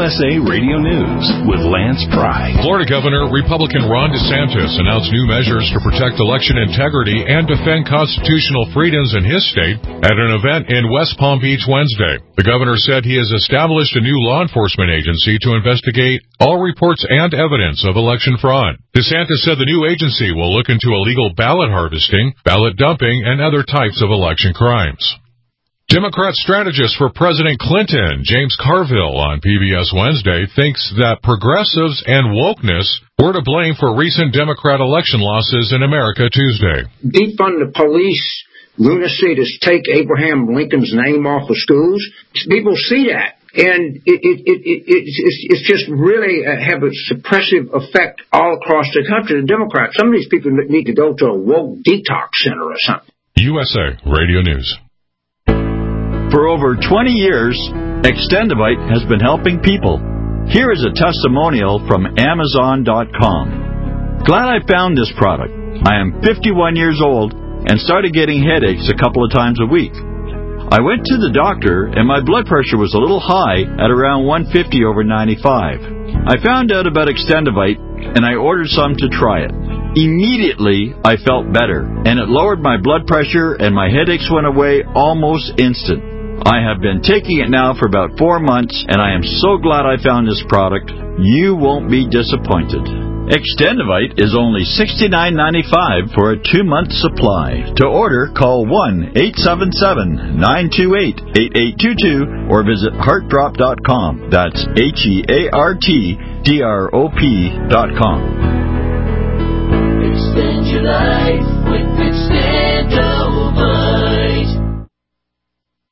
USA Radio News with Lance Pry. Florida Governor Republican Ron DeSantis announced new measures to protect election integrity and defend constitutional freedoms in his state at an event in West Palm Beach Wednesday. The governor said he has established a new law enforcement agency to investigate all reports and evidence of election fraud. DeSantis said the new agency will look into illegal ballot harvesting, ballot dumping, and other types of election crimes. Democrat strategist for President Clinton, James Carville, on PBS Wednesday, thinks that progressives and wokeness were to blame for recent Democrat election losses in America Tuesday. Defund the police, lunacy to take Abraham Lincoln's name off of schools. People see that. And it's just really have a suppressive effect all across the country. The Democrats, some of these people need to go to a woke detox center or something. USA Radio News. For over 20 years, Extendivite has been helping people. Here is a testimonial from Amazon.com. Glad I found this product. I am 51 years old and started getting headaches a couple of times a week. I went to the doctor and my blood pressure was a little high at around 150 over 95. I found out about Extendivite and I ordered some to try it. Immediately, I felt better, and it lowered my blood pressure and my headaches went away almost instant. I have been taking it now for about 4 months, and I am so glad I found this product. You won't be disappointed. Extendivite is only $69.95 for a 2-month supply. To order, call 1-877-928-8822 or visit heartdrop.com. That's HEARTDROP.com. Extend your life with Extendivite.